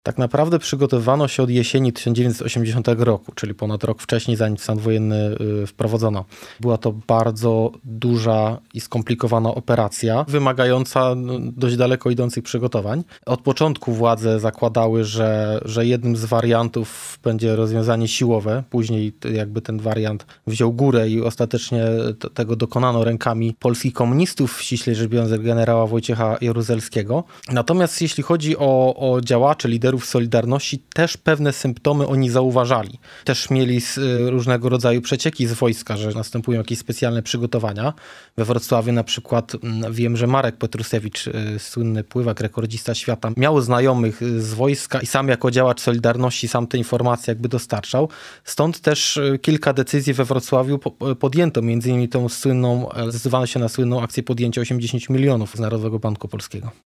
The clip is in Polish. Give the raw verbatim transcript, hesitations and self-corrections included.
Tak naprawdę przygotowywano się od jesieni tysiąc dziewięćset osiemdziesiątego roku, czyli ponad rok wcześniej, zanim stan wojenny wprowadzono. Była to bardzo duża i skomplikowana operacja, wymagająca dość daleko idących przygotowań. Od początku władze zakładały, że, że jednym z wariantów będzie rozwiązanie siłowe. Później jakby ten wariant wziął górę i ostatecznie t- tego dokonano rękami polskich komunistów, ściślej rzecz biorąc generała Wojciecha Jaruzelskiego. Natomiast jeśli chodzi o, o działaczy, liderów Solidarności, też pewne symptomy oni zauważali. Też mieli różnego rodzaju przecieki z wojska, że następują jakieś specjalne przygotowania. We Wrocławiu na przykład wiem, że Marek Petrusewicz, słynny pływak, rekordzista świata, miał znajomych z wojska i sam jako działacz Solidarności sam te informacje jakby dostarczał. Stąd też kilka decyzji we Wrocławiu podjęto, między innymi tą słynną, zdecydowano się na słynną akcję podjęcia osiemdziesięciu milionów z Narodowego Banku Polskiego.